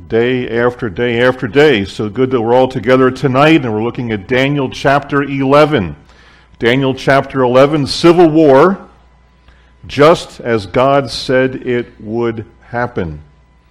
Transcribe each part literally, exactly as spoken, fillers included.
day after day after day. So good that we're all together tonight, and we're looking at Daniel chapter eleven. Daniel chapter eleven, Civil War, just as God said it would happen.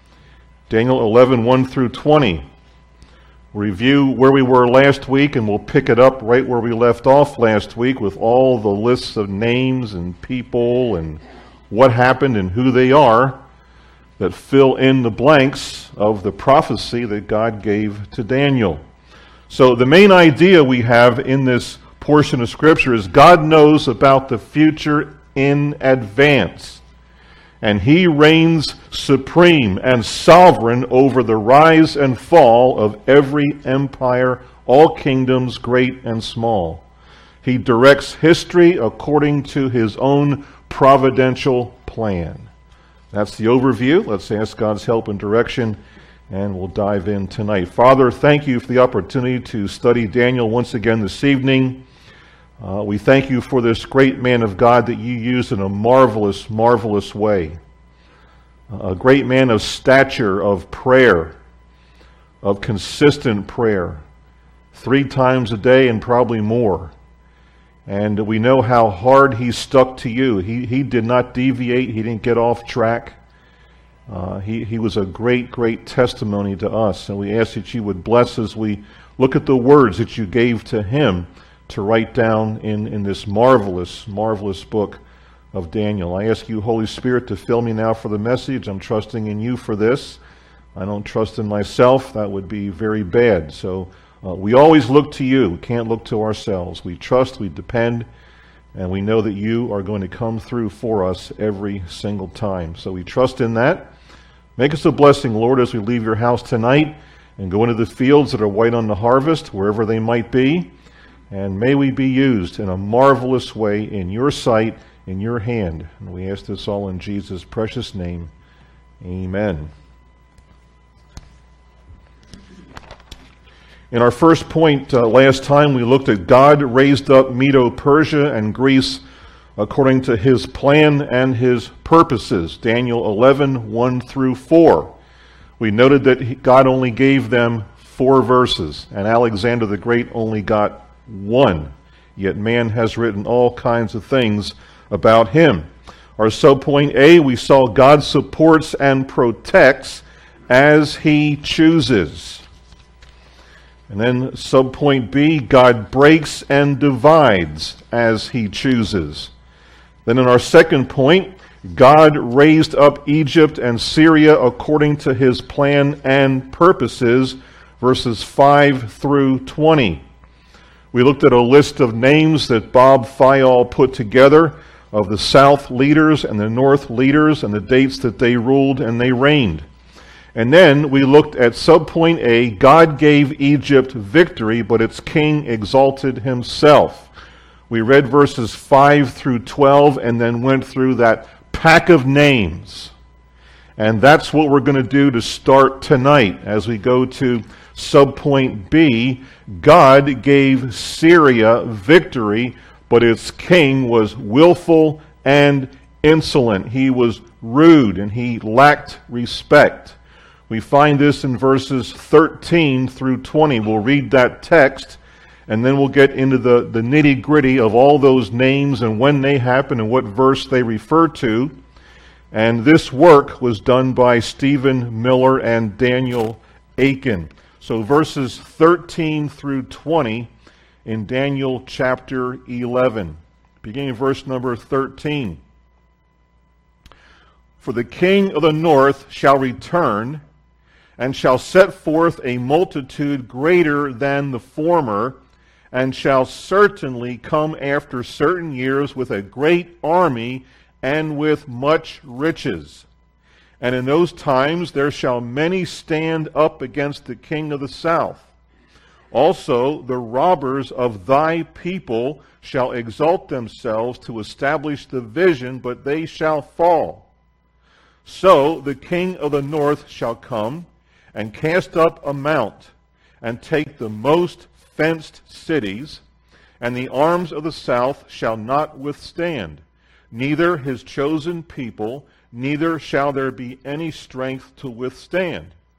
Daniel eleven, one through twenty. We'll review where we were last week, and we'll pick it up right where we left off last week with all the lists of names and people and what happened and who they are that fill in the blanks of the prophecy that God gave to Daniel. So the main idea we have in this portion of Scripture is God knows about the future in advance, and He reigns supreme and sovereign over the rise and fall of every empire, all kingdoms, great and small. He directs history according to His own providential plan. That's the overview. Let's ask God's help and direction, and we'll dive in tonight. Father, thank you for the opportunity to study Daniel once again this evening. Uh, we thank you for this great man of God that you used in a marvelous, marvelous way. A great man of stature, of prayer, of consistent prayer, three times a day and probably more. And we know how hard he stuck to you. He he did not deviate. He didn't get off track. Uh, he, he was a great, great testimony to us. And we ask that you would bless as we look at the words that you gave to him to write down in, in this marvelous, marvelous book of Daniel. I ask you, Holy Spirit, to fill me now for the message. I'm trusting in you for this. I don't trust in myself. That would be very bad. So Uh, we always look to you. We can't look to ourselves. We trust, we depend, and we know that you are going to come through for us every single time. So we trust in that. Make us a blessing, Lord, as we leave your house tonight and go into the fields that are white on the harvest, wherever they might be. And may we be used in a marvelous way in your sight, in your hand. And we ask this all in Jesus' precious name. Amen. In our first point uh, last time, we looked at God raised up Medo-Persia and Greece according to his plan and his purposes. Daniel eleven, one through four. We noted that he, God only gave them four verses, and Alexander the Great only got one. Yet man has written all kinds of things about him. Our subpoint A, we saw God supports and protects as he chooses. And then subpoint B, God breaks and divides as he chooses. Then in our second point, God raised up Egypt and Syria according to his plan and purposes, verses five through twenty. We looked at a list of names that Bob Fayol put together of the south leaders and the north leaders and the dates that they ruled and they reigned. And then we looked at subpoint A, God gave Egypt victory, but its king exalted himself. We read verses five through twelve and then went through that pack of names. And that's what we're going to do to start tonight as we go to subpoint B. God gave Syria victory, but its king was willful and insolent. He was rude and he lacked respect. We find this in verses thirteen through twenty. We'll read that text, and then we'll get into the, the nitty-gritty of all those names and when they happen and what verse they refer to. And this work was done by Stephen Miller and Daniel Aiken. So verses thirteen through twenty in Daniel chapter eleven. Beginning verse number thirteen. For the king of the north shall return, and shall set forth a multitude greater than the former, and shall certainly come after certain years with a great army and with much riches. And in those times there shall many stand up against the king of the south. Also the robbers of thy people shall exalt themselves to establish the vision, but they shall fall. So the king of the north shall come, and cast up a mount, and take the most fenced cities, and the arms of the south shall not withstand, neither his chosen people, neither shall there be any strength to withstand.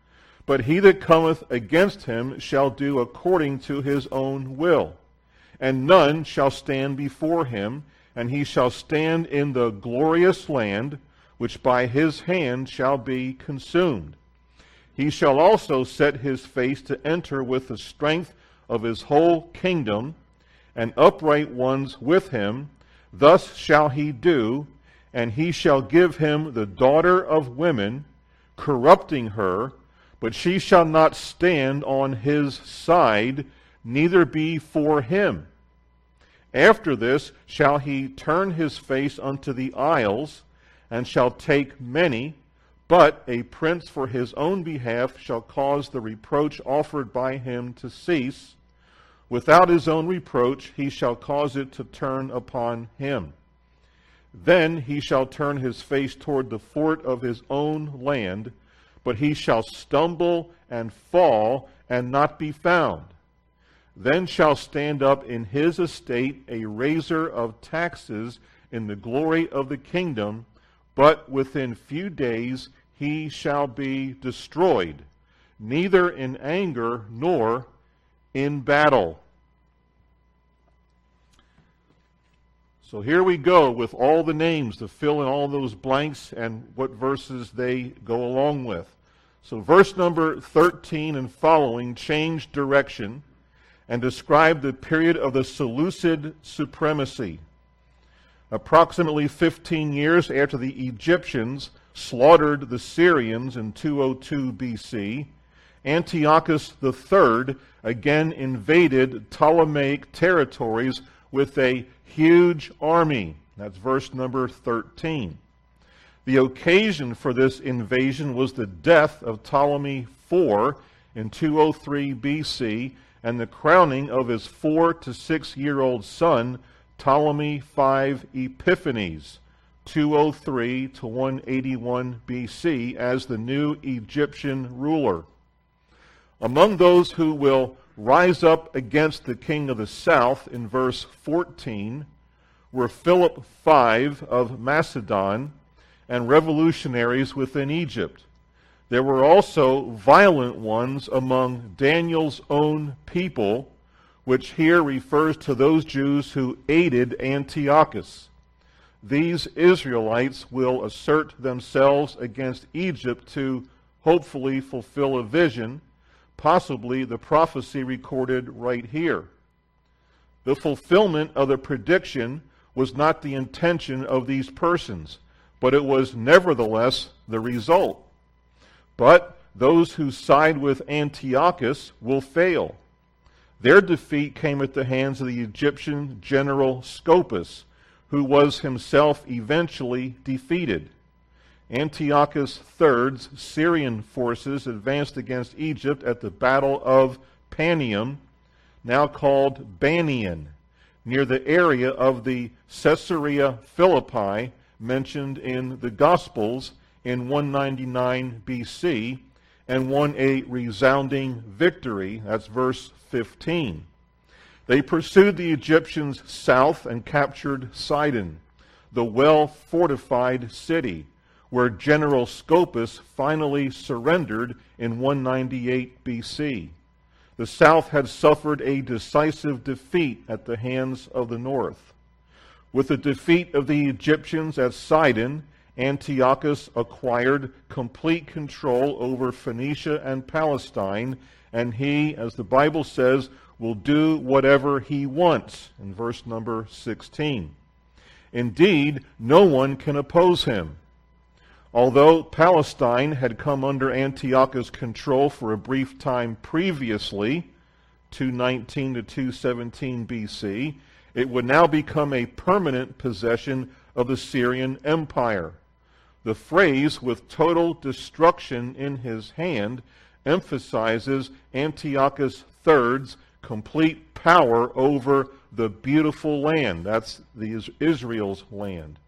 But he that cometh against him shall do according to his own will. And none shall stand before him, and he shall stand in the glorious land, which by his hand shall be consumed. He shall also set his face to enter with the strength of his whole kingdom, and upright ones with him. Thus shall he do, and he shall give him the daughter of women, corrupting her, but she shall not stand on his side, neither be for him. After this shall he turn his face unto the isles, and shall take many, but a prince for his own behalf shall cause the reproach offered by him to cease. Without his own reproach he shall cause it to turn upon him. Then he shall turn his face toward the fort of his own land, but he shall stumble and fall and not be found. Then shall stand up in his estate a raiser of taxes in the glory of the kingdom, but within few days he shall be destroyed, neither in anger nor in battle. So here we go with all the names to fill in all those blanks and what verses they go along with. So verse number thirteen and following change direction and describe the period of the Seleucid supremacy. Approximately fifteen years after the Egyptians slaughtered the Syrians in two oh two B C, Antiochus the third again invaded Ptolemaic territories with a huge army. That's verse number thirteen. The occasion for this invasion was the death of Ptolemy the fourth in two oh three B C and the crowning of his four to six year old son, Ptolemy the fifth Epiphanes, two oh three to one eighty-one B C, as the new Egyptian ruler. Among those who will rise up against the king of the south in verse fourteen were Philip the fifth of Macedon and revolutionaries within Egypt. There were also violent ones among Daniel's own people, which here refers to those Jews who aided Antiochus. These Israelites will assert themselves against Egypt to hopefully fulfill a vision, possibly the prophecy recorded right here. The fulfillment of the prediction was not the intention of these persons, but it was nevertheless the result. But those who side with Antiochus will fail. Their defeat came at the hands of the Egyptian general Scopas, who was himself eventually defeated. Antiochus the third's Syrian forces advanced against Egypt at the Battle of Panium, now called Banian, near the area of the Caesarea Philippi mentioned in the Gospels in one ninety-nine B C, and won a resounding victory. That's verse fifteen. They pursued the Egyptians south and captured Sidon, the well-fortified city, where General Scopas finally surrendered in one ninety-eight B C. The south had suffered a decisive defeat at the hands of the north. With the defeat of the Egyptians at Sidon, Antiochus acquired complete control over Phoenicia and Palestine, and he, as the Bible says, will do whatever he wants, in verse number sixteen. Indeed, no one can oppose him. Although Palestine had come under Antiochus' control for a brief time previously, two nineteen to two seventeen B C, it would now become a permanent possession of the Syrian Empire. The phrase, with total destruction in his hand, emphasizes Antiochus the third's complete power over the beautiful land. That's the Israel's land.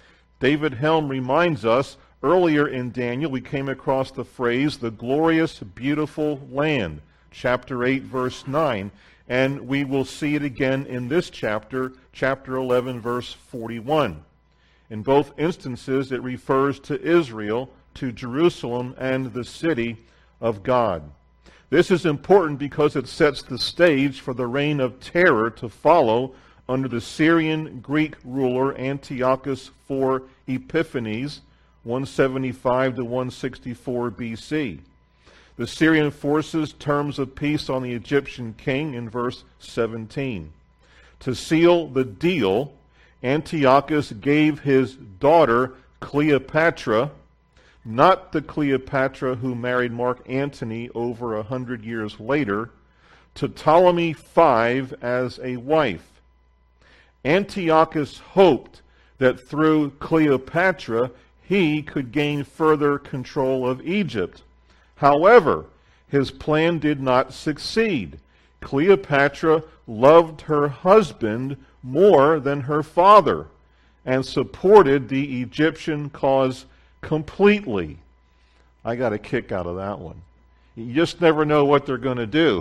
David Helm reminds us, earlier in Daniel we came across the phrase, the glorious, beautiful land, chapter eight, verse nine, and we will see it again in this chapter, chapter eleven, verse forty-one. In both instances, it refers to Israel, to Jerusalem, and the city of God. This is important because it sets the stage for the reign of terror to follow under the Syrian Greek ruler Antiochus the fourth Epiphanes, one seventy-five to one sixty-four B C. The Syrian forces terms of peace on the Egyptian king in verse seventeen. To seal the deal, Antiochus gave his daughter Cleopatra, not the Cleopatra who married Mark Antony over a hundred years later, to Ptolemy the fifth as a wife. Antiochus hoped that through Cleopatra he could gain further control of Egypt. However, his plan did not succeed. Cleopatra loved her husband more than her father and supported the Egyptian cause completely. I got a kick out of that one. You just never know what they're going to do.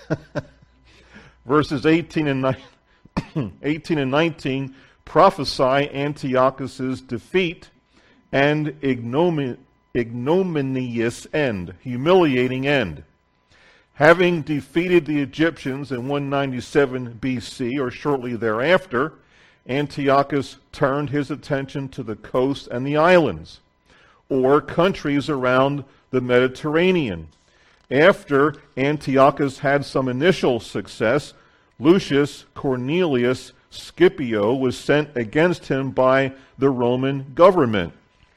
Verses eighteen and nineteen prophesy Antiochus's defeat and ignomin- ignominious end, humiliating end. Having defeated the Egyptians in one ninety-seven B C, or shortly thereafter, Antiochus turned his attention to the coast and the islands, or countries around the Mediterranean. After Antiochus had some initial success, Lucius Cornelius Scipio was sent against him by the Roman government.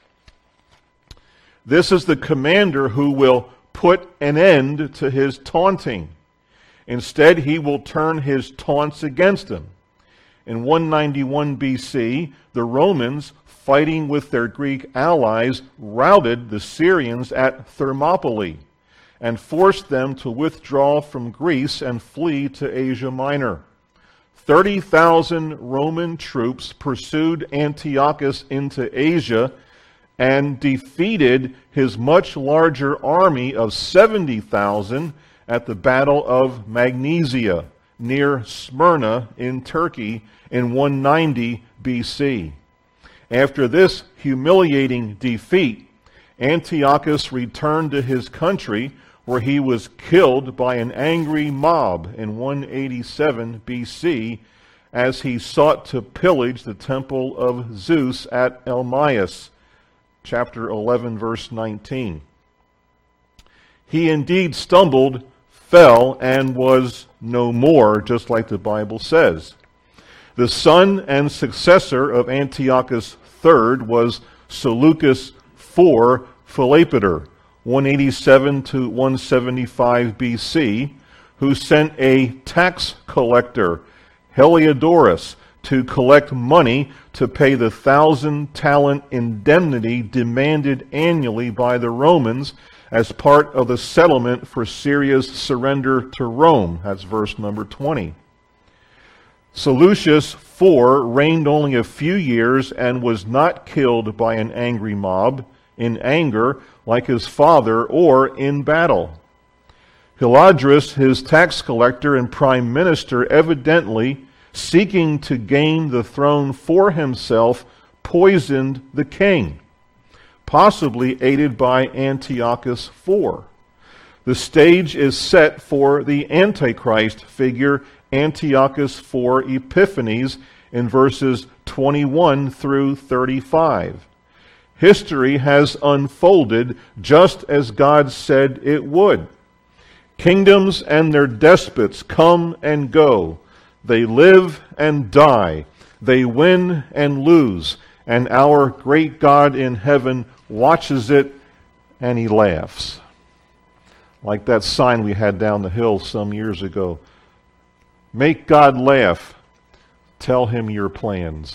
This is the commander who will put an end to his taunting. Instead, he will turn his taunts against him. In one ninety-one B C, the Romans, fighting with their Greek allies, routed the Syrians at Thermopylae and forced them to withdraw from Greece and flee to Asia Minor. thirty thousand Roman troops pursued Antiochus into Asia and defeated his much larger army of seventy thousand at the Battle of Magnesia near Smyrna in Turkey in one ninety B C. After this humiliating defeat, Antiochus returned to his country, where he was killed by an angry mob in one eighty-seven B C as he sought to pillage the temple of Zeus at Elmais, chapter eleven, verse nineteen. He indeed stumbled, fell, and was no more, just like the Bible says. The son and successor of Antiochus the third was Seleucus the fourth Philopator, one eighty-seven to one seventy-five B C, who sent a tax collector, Heliodorus, to collect money to pay the thousand talent indemnity demanded annually by the Romans as part of the settlement for Syria's surrender to Rome. That's verse number twenty. Seleucus the fourth reigned only a few years and was not killed by an angry mob in anger like his father or in battle. Hilodrus, his tax collector and prime minister, evidently seeking to gain the throne for himself, poisoned the king, possibly aided by Antiochus the fourth. The stage is set for the Antichrist figure, Antiochus the fourth Epiphanes, in verses twenty-one through thirty-five. History has unfolded just as God said it would. Kingdoms and their despots come and go. They live and die. They win and lose. And our great God in heaven watches it and he laughs. Like that sign we had down the hill some years ago. Make God laugh. Tell him your plans.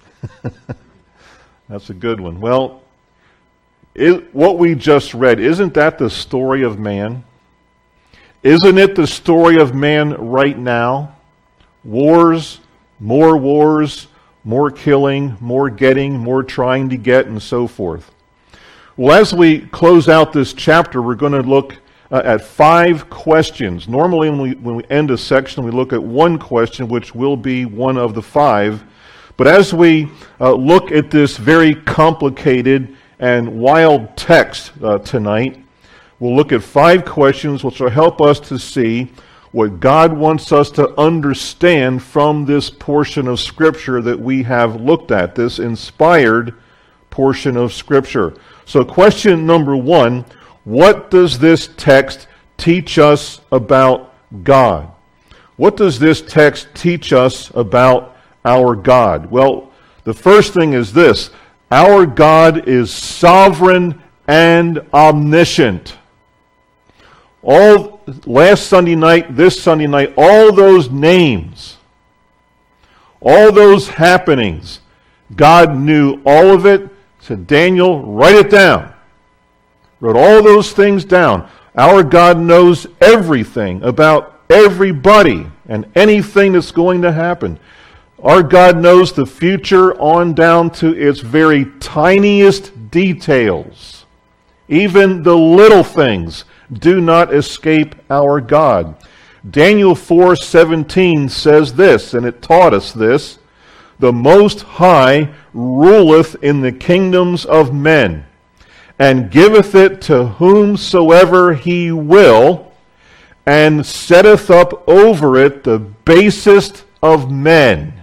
That's a good one. Well, it, what we just read, isn't that the story of man? Isn't it the story of man right now? Wars, more wars, more killing, more getting, more trying to get, and so forth. Well, as we close out this chapter, we're going to look uh, at five questions. Normally, when we, when we end a section, we look at one question, which will be one of the five. But as we uh, look at this very complicated and wild text uh, tonight, we'll look at five questions which will help us to see what God wants us to understand from this portion of Scripture that we have looked at, this inspired portion of Scripture. So question number one, what does this text teach us about God? What does this text teach us about our God? Well, the first thing is this: our God is sovereign and omniscient. All last Sunday night, this Sunday night, all those names, all those happenings, God knew all of it. Said, Daniel, write it down. Wrote all those things down. Our God knows everything about everybody and anything that's going to happen. Our God knows the future on down to its very tiniest details. Even the little things do not escape our God. Daniel four seventeen says this, and it taught us this: the Most High ruleth in the kingdoms of men, and giveth it to whomsoever he will, and setteth up over it the basest of men.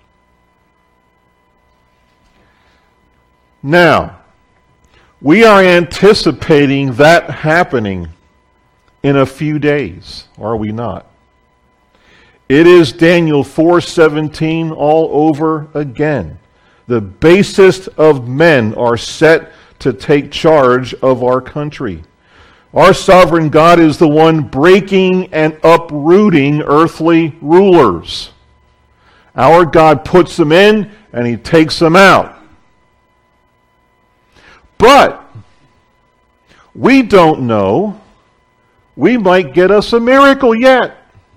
Now, we are anticipating that happening in a few days, are we not? It is Daniel four seventeen all over again. The basest of men are set to take charge of our country. Our sovereign God is the one breaking and uprooting earthly rulers. Our God puts them in and he takes them out. But we don't know. We might get us a miracle yet.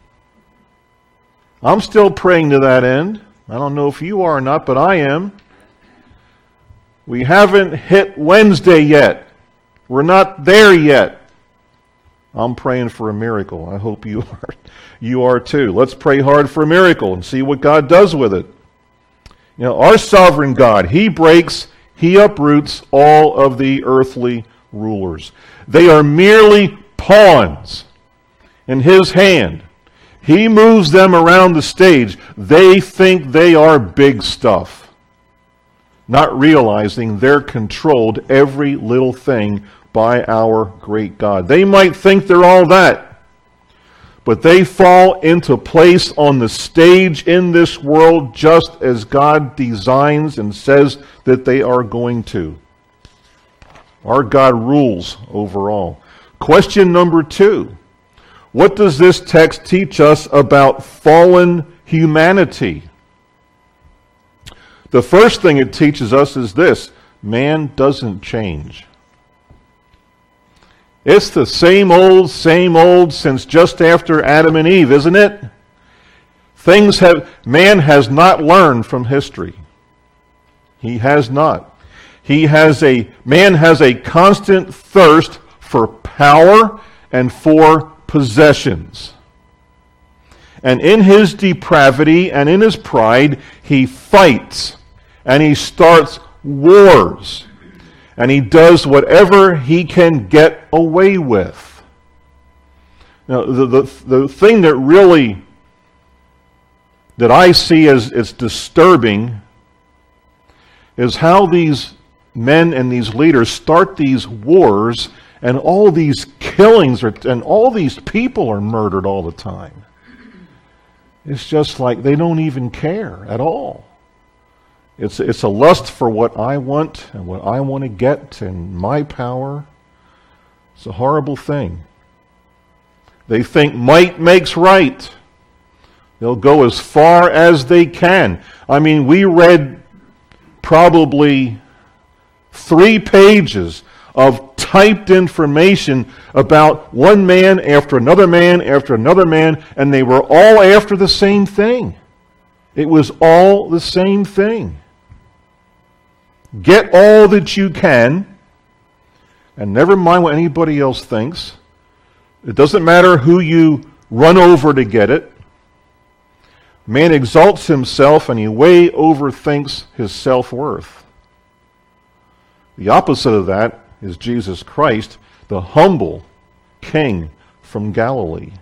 I'm still praying to that end. I don't know if you are or not, but I am. We haven't hit Wednesday yet. We're not there yet. I'm praying for a miracle. I hope you are. You are too. Let's pray hard for a miracle and see what God does with it. You know, our sovereign God, he breaks, he uproots all of the earthly rulers. They are merely pawns in his hand. He moves them around the stage. They think they are big stuff, not realizing they're controlled every little thing by our great God. They might think they're all that, but they fall into place on the stage in this world just as God designs and says that they are going to. Our God rules over all. Question number two. What does this text teach us about fallen humanity? The first thing it teaches us is this: man doesn't change. It's the same old, same old since just after Adam and Eve, isn't it? Things have, man has not learned from history. He has not. He has a, man has a constant thirst for power and for possessions. And in his depravity and in his pride, he fights and he starts wars. And he does whatever he can get away with. Now, the, the, the thing that really, that I see as, as disturbing is how these men and these leaders start these wars and all these killings are, and all these people are murdered all the time. It's just like they don't even care at all. It's, it's a lust for what I want and what I want to get and my power. It's a horrible thing. They think might makes right. They'll go as far as they can. I mean, we read probably three pages of typed information about one man after another man after another man, and they were all after the same thing. It was all the same thing. Get all that you can, and never mind what anybody else thinks. It doesn't matter who you run over to get it. Man exalts himself, and he way overthinks his self-worth. The opposite of that is Jesus Christ, the humble king from Galilee.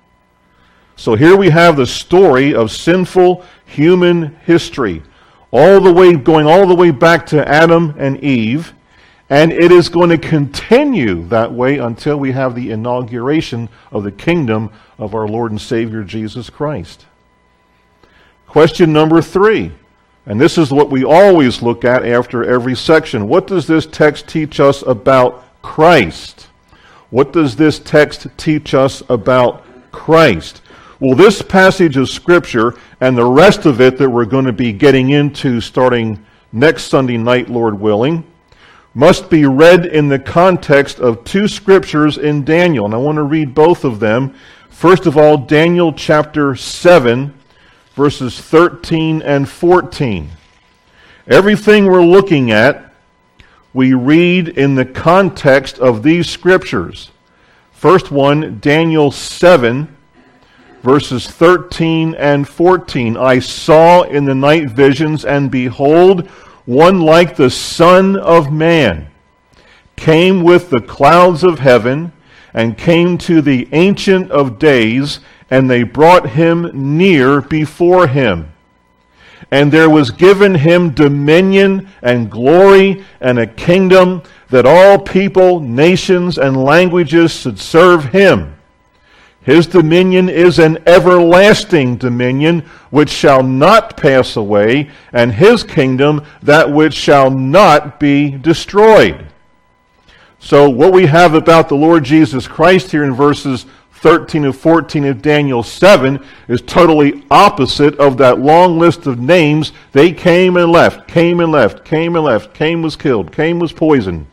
So here we have the story of sinful human history, all the way going all the way back to Adam and Eve, and it is going to continue that way until we have the inauguration of the kingdom of our Lord and Savior Jesus Christ. Question number three, and this is what we always look at after every section. What does this text teach us about Christ? What does this text teach us about Christ? Well, this passage of Scripture and the rest of it that we're going to be getting into starting next Sunday night, Lord willing, must be read in the context of two Scriptures in Daniel. And I want to read both of them. First of all, Daniel chapter seven, verses thirteen and fourteen. Everything we're looking at, we read in the context of these Scriptures. First one, Daniel seven, verses thirteen and fourteen. I saw in the night visions, and behold, one like the Son of Man came with the clouds of heaven, and came to the Ancient of Days, and they brought him near before him. And there was given him dominion and glory and a kingdom, that all people, nations, and languages should serve him. His dominion is an everlasting dominion which shall not pass away, and his kingdom that which shall not be destroyed. So what we have about the Lord Jesus Christ here in verses thirteen and fourteen of Daniel seven is totally opposite of that long list of names. They came and left, came and left, came and left, Cain was killed, Cain was poisoned.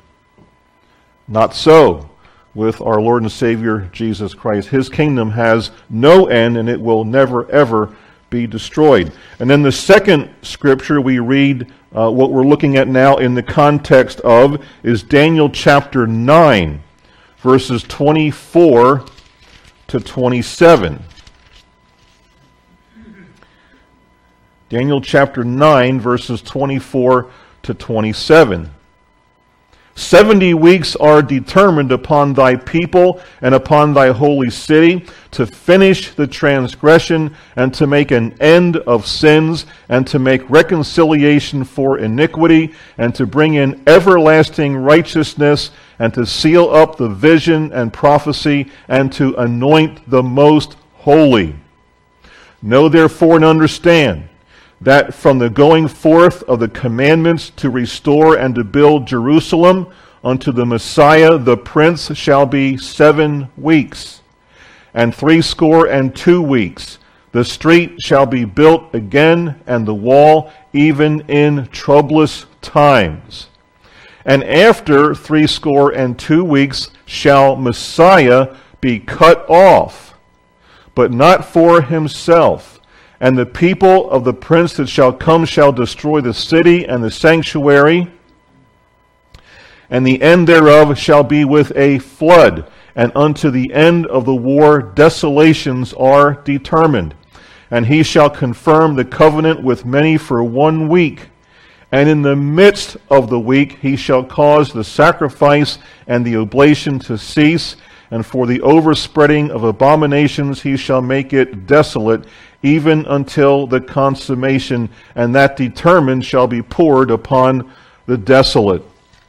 Not so with our Lord and Savior Jesus Christ. His kingdom has no end, and it will never ever be destroyed. And then the second scripture we read, uh, what we're looking at now in the context of, is Daniel chapter nine, verses twenty-four to twenty-seven. Daniel chapter nine, verses twenty-four to twenty-seven. Seventy weeks are determined upon thy people and upon thy holy city, to finish the transgression, and to make an end of sins, and to make reconciliation for iniquity, and to bring in everlasting righteousness, and to seal up the vision and prophecy, and to anoint the most holy. Know therefore and understand that from the going forth of the commandments to restore and to build Jerusalem unto the Messiah the Prince shall be seven weeks, and threescore and two weeks. The street shall be built again, and the wall even in troublous times. And after threescore and two weeks shall Messiah be cut off, but not for himself. And the people of the prince that shall come shall destroy the city and the sanctuary, and the end thereof shall be with a flood, and unto the end of the war desolations are determined. And he shall confirm the covenant with many for one week, and in the midst of the week he shall cause the sacrifice and the oblation to cease, and for the overspreading of abominations he shall make it desolate, even until the consummation, and that determined shall be poured upon the desolate.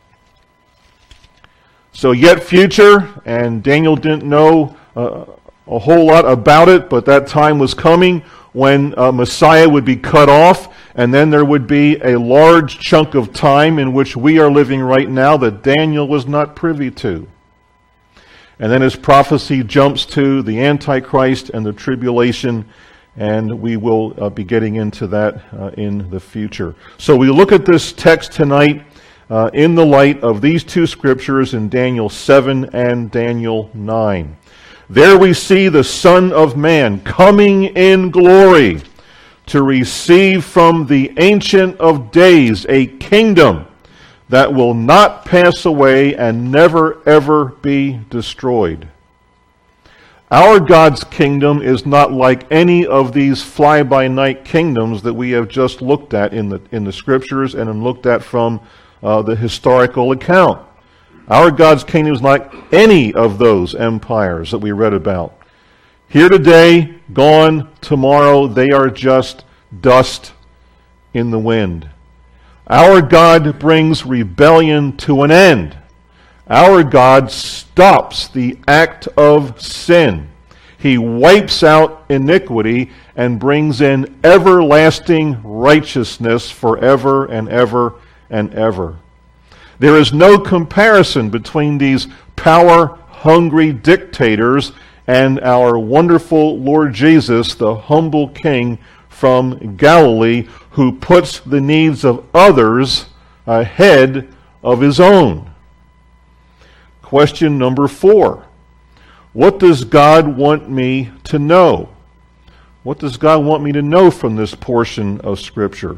So yet future, and Daniel didn't know uh, a whole lot about it, but that time was coming when uh, Messiah would be cut off, and then there would be a large chunk of time in which we are living right now that Daniel was not privy to. And then his prophecy jumps to the Antichrist and the tribulation, and we will uh, be getting into that uh, in the future. So we look at this text tonight uh, in the light of these two scriptures in Daniel seven and Daniel nine. There we see the Son of Man coming in glory to receive from the Ancient of Days a kingdom that will not pass away and never ever be destroyed. Our God's kingdom is not like any of these fly-by-night kingdoms that we have just looked at in the in the scriptures and looked at from uh, the historical account. Our God's kingdom is like any of those empires that we read about. Here today, gone tomorrow, they are just dust in the wind. Our God brings rebellion to an end. Our God stops the act of sin. He wipes out iniquity and brings in everlasting righteousness forever and ever and ever. There is no comparison between these power-hungry dictators and our wonderful Lord Jesus, the humble King from Galilee, who puts the needs of others ahead of his own. Question number four. What does God want me to know? What does God want me to know from this portion of Scripture?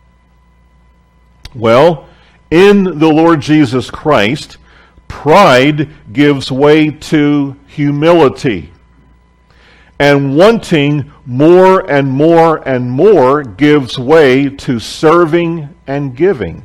Well, in the Lord Jesus Christ, pride gives way to humility. And wanting more and more and more gives way to serving and giving.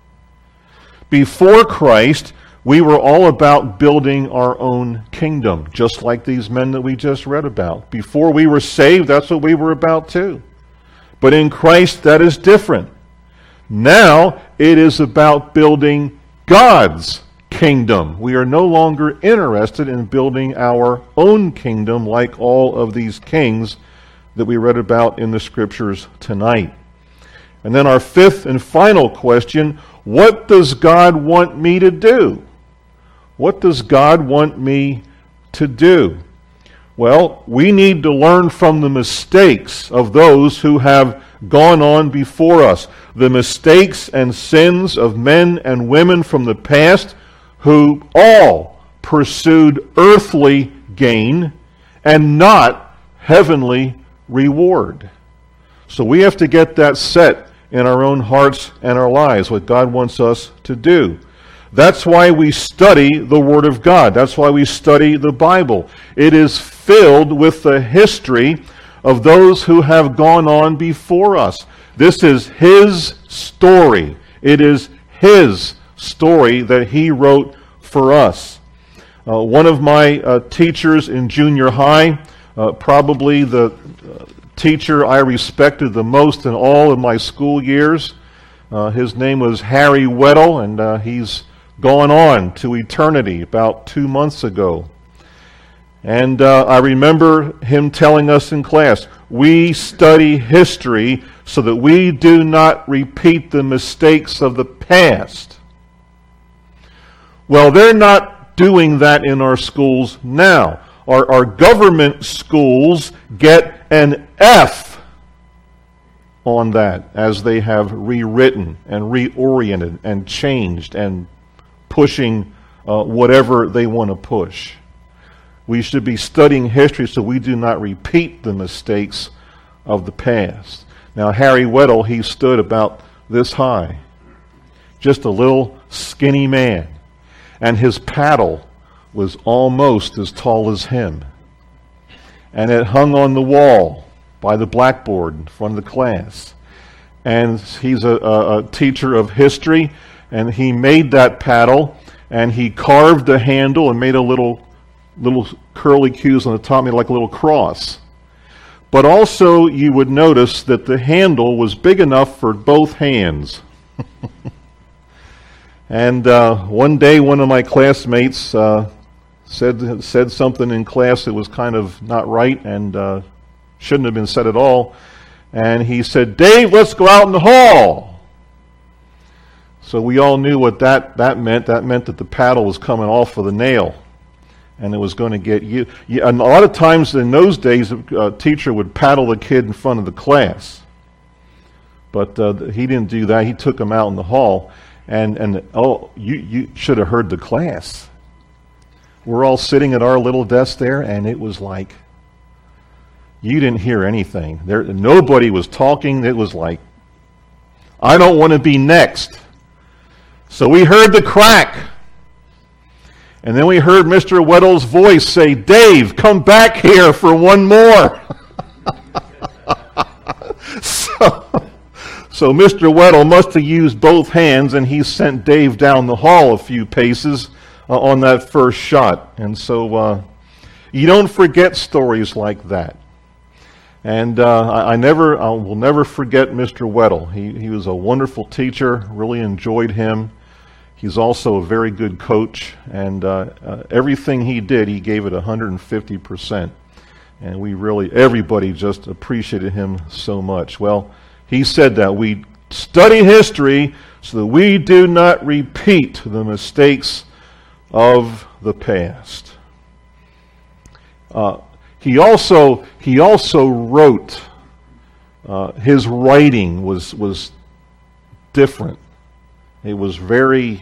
Before Christ, we were all about building our own kingdom, just like these men that we just read about. Before we were saved, that's what we were about too. But in Christ, that is different. Now, it is about building God's kingdom. We are no longer interested in building our own kingdom like all of these kings that we read about in the Scriptures tonight. And then our fifth and final question, what does God want me to do? What does God want me to do? Well, we need to learn from the mistakes of those who have gone on before us. The mistakes and sins of men and women from the past who all pursued earthly gain and not heavenly reward. So we have to get that set in our own hearts and our lives, what God wants us to do. That's why we study the Word of God. That's why we study the Bible. It is filled with the history of those who have gone on before us. This is His story. It is His story that He wrote for us. Uh, one of my uh, teachers in junior high, uh, probably the uh, teacher I respected the most in all of my school years, uh, his name was Harry Weddle, and uh, he's gone on to eternity about two months ago. And uh, I remember him telling us in class, we study history so that we do not repeat the mistakes of the past. Well, they're not doing that in our schools now. Our, our government schools get an F on that as they have rewritten and reoriented and changed and pushing uh, whatever they want to push. We should be studying history so we do not repeat the mistakes of the past. Now, Harry Weddle, he stood about this high, just a little skinny man, and his paddle was almost as tall as him. And it hung on the wall by the blackboard in front of the class. And he's a, a, a teacher of history, and he made that paddle, and he carved the handle and made a little little curly cues on the top, made like a little cross. But also you would notice that the handle was big enough for both hands. And uh, one day one of my classmates uh, said said something in class that was kind of not right and uh, shouldn't have been said at all. And he said, "Dave, let's go out in the hall." So we all knew what that, that meant. That meant that the paddle was coming off of the nail, and it was going to get you. And a lot of times in those days, a teacher would paddle the kid in front of the class. But uh, he didn't do that. He took him out in the hall. And, and oh, you, you should have heard the class. We're all sitting at our little desk there, and it was like, you didn't hear anything. There, nobody was talking. It was like, I don't want to be next. So we heard the crack. And then we heard Mister Weddle's voice say, "Dave, come back here for one more." so, so Mister Weddle must have used both hands, and he sent Dave down the hall a few paces uh, on that first shot. And so uh, you don't forget stories like that. And uh, I, I never, I will never forget Mister Weddle. He, he was a wonderful teacher, really enjoyed him. He's also a very good coach, and uh, uh, everything he did, he gave it one hundred fifty percent. And we really, everybody just appreciated him so much. Well, he said that we study history so that we do not repeat the mistakes of the past. Uh, he also he also wrote. Uh, his writing was was different. It was very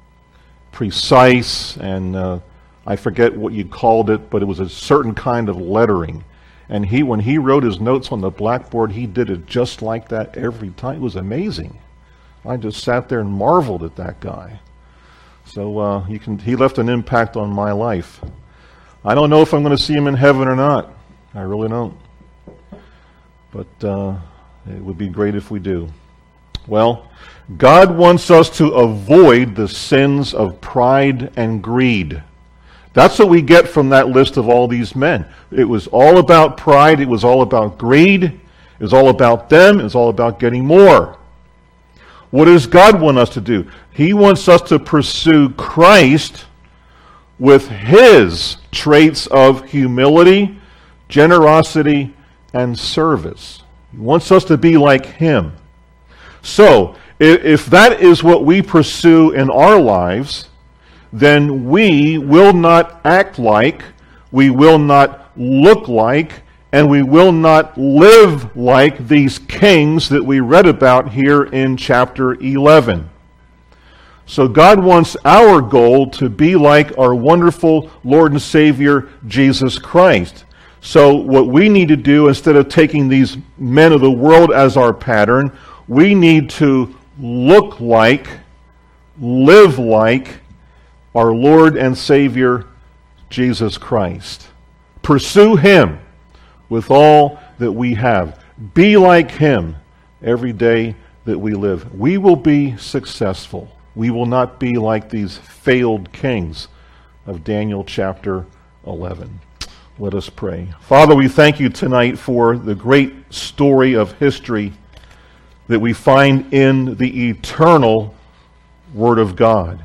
precise, and uh, I forget what you called it, but it was a certain kind of lettering. And he, when he wrote his notes on the blackboard, he did it just like that every time. It was amazing. I just sat there and marveled at that guy. So uh, you can, he left an impact on my life. I don't know if I'm going to see him in heaven or not. I really don't. But uh, it would be great if we do. Well, God wants us to avoid the sins of pride and greed. That's what we get from that list of all these men. It was all about pride. It was all about greed. It was all about them. It was all about getting more. What does God want us to do? He wants us to pursue Christ with His traits of humility, generosity, and service. He wants us to be like Him. So, if that is what we pursue in our lives, then we will not act like, we will not look like, and we will not live like these kings that we read about here in chapter eleven. So God wants our goal to be like our wonderful Lord and Savior, Jesus Christ. So what we need to do, instead of taking these men of the world as our pattern, we need to look like, live like our Lord and Savior, Jesus Christ. Pursue Him with all that we have. Be like Him every day that we live. We will be successful. We will not be like these failed kings of Daniel chapter eleven. Let us pray. Father, we thank you tonight for the great story of history that we find in the eternal Word of God.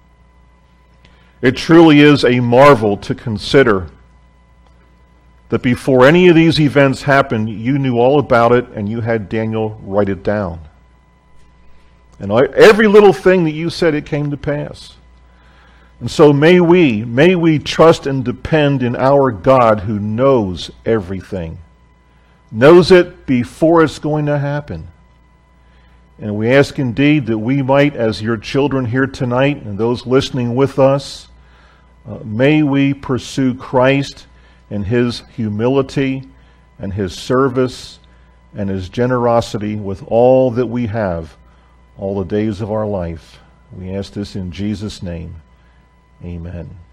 It truly is a marvel to consider that before any of these events happened, you knew all about it and you had Daniel write it down. And every little thing that you said, it came to pass. And so may we, may we trust and depend in our God who knows everything, knows it before it's going to happen. And we ask indeed that we might, as your children here tonight and those listening with us, uh, may we pursue Christ and His humility and His service and His generosity with all that we have all the days of our life. We ask this in Jesus' name. Amen.